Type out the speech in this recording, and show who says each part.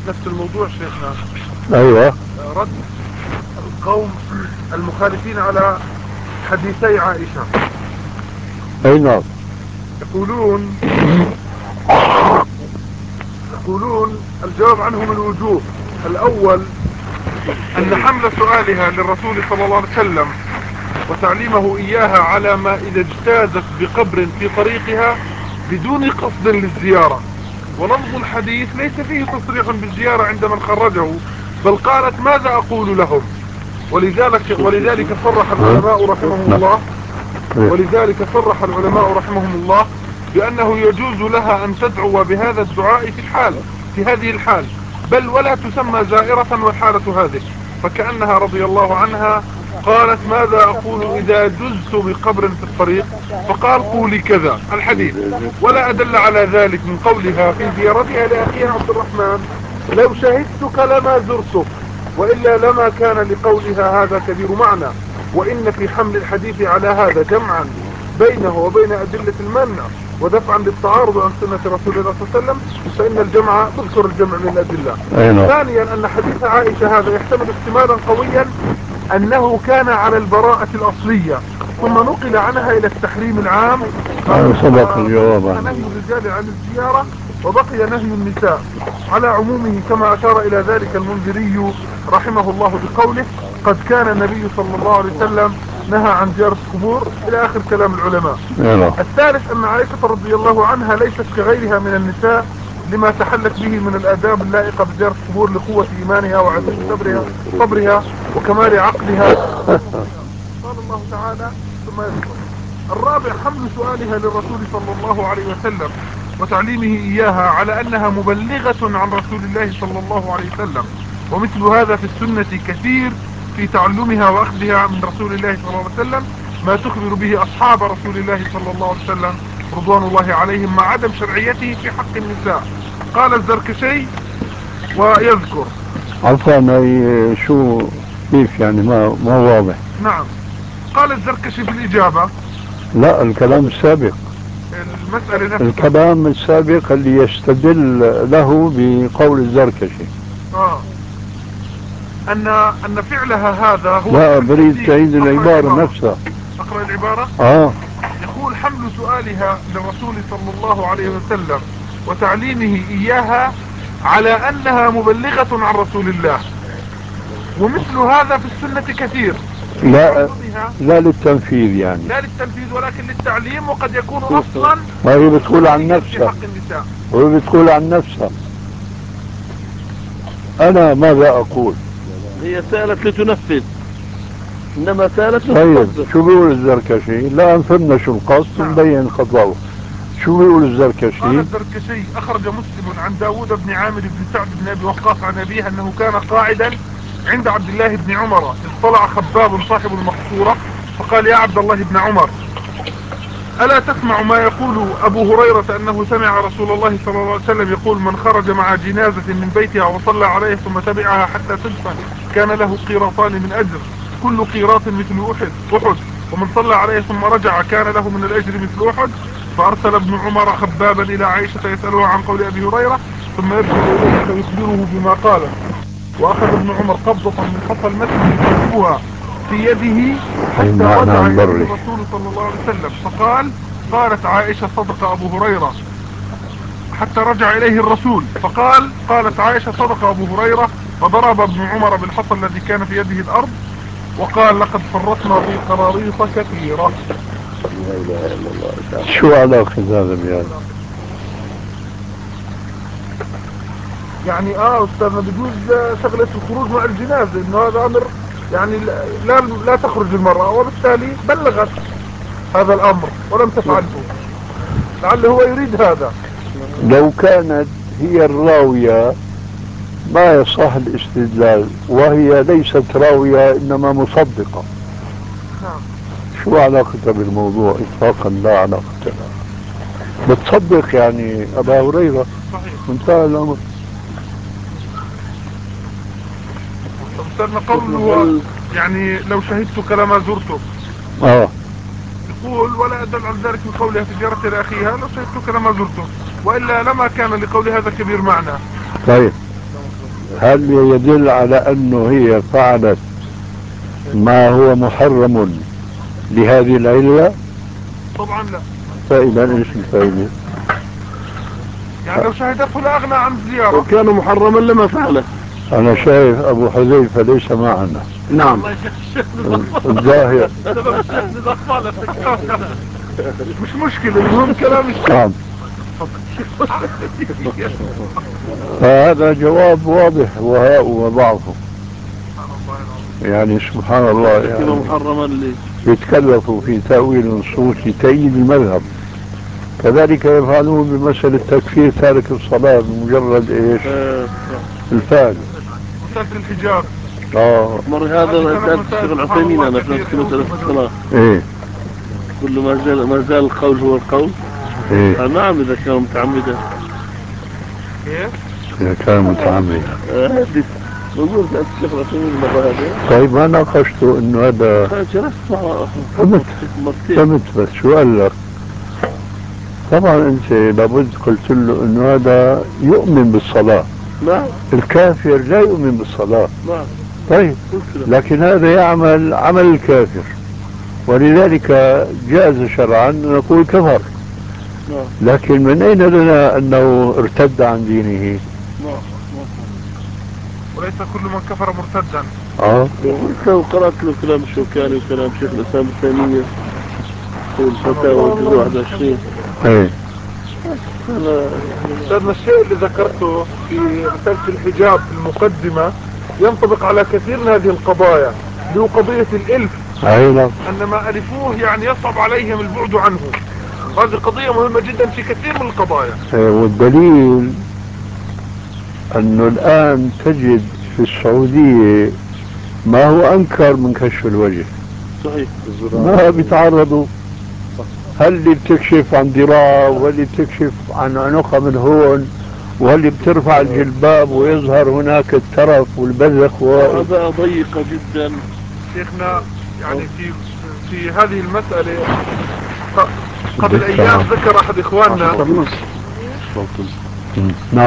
Speaker 1: نفس الموضوع شيخنا.
Speaker 2: ايوه.
Speaker 1: رد القوم المخالفين على حديثي عائشة.
Speaker 2: اي نعم.
Speaker 1: يقولون الجواب عنه من وجوه. الأول أن حمل سؤالها للرسول صلى الله عليه وسلم وتعليمه إياها على ما إذا اجتازت بقبر في طريقها بدون قصد للزيارة، ولفظ الحديث ليس فيه تصريح بالزيارة عند من خرجه، بل قالت ماذا أقول لهم. ولذلك صرح العلماء رحمهم الله بأنه يجوز لها أن تدعو بهذا الدعاء في هذه الحال، بل ولا تسمى زائرة والحالة هذه، فكأنها رضي الله عنها قالت ماذا أقول إذا جزت بقبر في الطريق، فقال قولي كذا الحديث. ولا أدل على ذلك من قولها في زيارتها لأخيها عبد الرحمن لو شهدتك لما زرتك، وإلا لما كان لقولها هذا كبير معنى. وإن في حمل الحديث على هذا جمعا بينه وبين أدلة المنع ودفعا للتعارض عن سنة رسول الله صلى الله عليه وسلم، فإن الجمع تذكر الجمع من الأدلة. ثانيا أن حديث عائشة هذا يحتمل احتمالا قويا أنه كان على البراءة الأصلية، ثم نقل عنها إلى التحريم العام،
Speaker 2: سبق الجواب عنه.
Speaker 1: نهي الرجال عن الزيارة وبقي نهي النساء على عمومه، كما أشار إلى ذلك المنذري رحمه الله بقوله قد كان النبي صلى الله عليه وسلم نهى عن زيارة القبور إلى آخر كلام العلماء. الثالث أن عائشة رضي الله عنها ليست كغيرها من النساء لما تحلت به من الآداب اللائقة بزيارة القبور لقوة إيمانها وعظيم صبرها وكمال عقلها. قال الله تعالى ثم يذكر. الرابع حمل سؤالها للرسول صلى الله عليه وسلم وتعليمه إياها على أنها مبلغة عن رسول الله صلى الله عليه وسلم، ومثل هذا في السنة كثير في تعلمها وأخذها من رسول الله صلى الله عليه وسلم ما تخبر به أصحاب رسول الله صلى الله عليه وسلم رضوان الله عليهم، مع عدم شرعيته في حق النساء. قال الزركشي ويذكر.
Speaker 2: عفوا، شو كيف يعني ما واضح.
Speaker 1: نعم، قال الزركشي في الإجابة.
Speaker 2: لا، الكلام السابق.
Speaker 1: المسألة نفسها.
Speaker 2: الكلام السابق اللي يستدل له بقول الزركشي.
Speaker 1: أن فعلها هذا هو.
Speaker 2: لا، بريد تعيد العبارة نفسها.
Speaker 1: أقرأ العبارة. يقول حمل سؤالها للرسول صلى الله عليه وسلم وتعليمه إياها على أنها مبلغة عن رسول الله، ومثل هذا في السنة كثير.
Speaker 2: لا للتنفيذ يعني.
Speaker 1: لا للتنفيذ ولكن للتعليم، وقد يكون أصلا.
Speaker 2: وهي بتقول عن نفسها. وهي بتقول عن نفسها. أنا ماذا أقول؟
Speaker 3: هي سألت لتنفذ، إنما سألت
Speaker 2: طيب شو بيقول الزركشي؟ لا أنفرنا شو القصد نبين خطأه. شو بيقول الزركشي؟
Speaker 1: قال الزركشي أخرج مسلم عن داود بن عامر بن سعد بن أبي وقاص عن أبيه أنه كان قاعدا عند عبد الله بن عمر إذ طلع خباب صاحب المقصورة فقال يا عبد الله بن عمر ألا تسمع ما يقول أبو هريرة أنه سمع رسول الله صلى الله عليه وسلم يقول من خرج مع جنازة من بيتها وصلى عليه ثم تبعها حتى تدفن كان له قيراطان من أجر، كل قيراط مثل أحد، ومن صلى عليه ثم رجع كان له من الأجر مثل أحد. فأرسل ابن عمر خبابا إلى عائشة يسألها عن قول أبي هريرة ثم يرجع إليه فيخبره بما قال. وأخذ ابن عمر قبضة من حصى المسجد يقلبها في يده حتى رجع إليه الرسول صلى الله عليه وسلم فقال قالت عائشة صدق أبو هريرة حتى رجع إليه الرسول قالت عائشة صدق أبو هريرة، فضرب ابن عمر بالحصى الذي كان في يده الأرض وقال لقد فرطنا في قراريط كثيرة.
Speaker 3: لا إله إلا الله.
Speaker 2: شو علاقة هذا بهذا؟
Speaker 1: يعني أستاذنا بجوز شغلة الخروج مع الجنازة إنه هذا أمر يعني لا تخرج المرأة، وبالتالي بلغت هذا الأمر ولم تفعله، لعله هو يريد هذا.
Speaker 2: لو كانت هي الراوية ما يصح الاستدلال، وهي ليست راوية إنما مصدقة. شو علاقتها بالموضوع؟ إطلاقا لا علاقة لها. بتصدق يعني أبا هريرة.
Speaker 1: صحيح.
Speaker 2: انتهى الأمر.
Speaker 1: أستاذنا قوله يعني لو شهدتك لما زرتك. يقول ولا أدل عن ذلك من قولها في زيارة لأخيها لو شهدتك لما زرتك، وإلا لما كان لقول هذا كبير معنى.
Speaker 2: طيب هل يدل على أنه هي فعلت ما هو محرم لهذه العلة؟
Speaker 1: طبعا لا.
Speaker 2: فإذا إيش الفائدة؟
Speaker 1: يعني لو شهدته لا أغنى عن الزيارة.
Speaker 3: وكان محرما لما فعله.
Speaker 2: أنا شايف أبو حذيفة ليس معنا.
Speaker 3: نعم.
Speaker 2: الظاهر
Speaker 1: مش مشكلة، المهم كلام الشيخ.
Speaker 2: نعم. فهذا جواب واضح وهاء وضعفه. يعني سبحان الله، يعني
Speaker 3: محرما لي
Speaker 2: يتكلفوا في تأويل النصوص لتأييد المذهب. كذلك يفعلون بمسألة تكفير تارك الصلاة بمجرد ايش؟ الفعل.
Speaker 1: مسألة الحجاب.
Speaker 3: مر هذا سألت الشيخ العثيمين أنا في مسألة الصلاة.
Speaker 2: ايه.
Speaker 3: كل ما زال القول هو القول.
Speaker 2: ايه.
Speaker 3: نعم إذا كان متعمدا.
Speaker 1: ايه؟
Speaker 2: إذا كان متعمدا.
Speaker 3: نقول سألت الشيخ العثيمين مرة هذه.
Speaker 2: طيب ما ناقشته انه هذا. فهمت بس شو قال لك؟ طبعا انت لابد قلت له انه هذا يؤمن بالصلاة.
Speaker 3: نعم.
Speaker 2: الكافر لا يؤمن بالصلاة.
Speaker 3: نعم.
Speaker 2: طيب لكن هذا يعمل عمل الكافر، ولذلك جاز شرعا نقول كفر. لكن من اين لنا انه ارتد عن دينه؟
Speaker 1: وليس كل من كفر مرتدا.
Speaker 3: لو قرأت له كلام الشوكاني وكلام شيخ الإسلام الثانية في الفتاوى الجزء 21.
Speaker 2: ايه.
Speaker 1: لأن الشيء اللي ذكرته في مسألة الحجاب في المقدمة ينطبق على كثير من هذه القضايا، اللي هو قضية الإلف. أن ما ألفوه يعني يصعب عليهم البعد عنه. هذه قضية مهمة جدا في كثير من القضايا.
Speaker 2: والدليل أنه الآن تجد في السعودية ما هو أنكر من كشف الوجه.
Speaker 3: صحيح.
Speaker 2: ما بيتعرضوا. هل اللي بتكشف عن ذراع، واللي بتكشف عن عنقها من هون، واللي بترفع الجلباب ويظهر هناك الترف والبذخ
Speaker 3: هذا ضيقة جدا.
Speaker 1: شيخنا يعني في هذه المسألة قبل أيام ذكر أحد إخواننا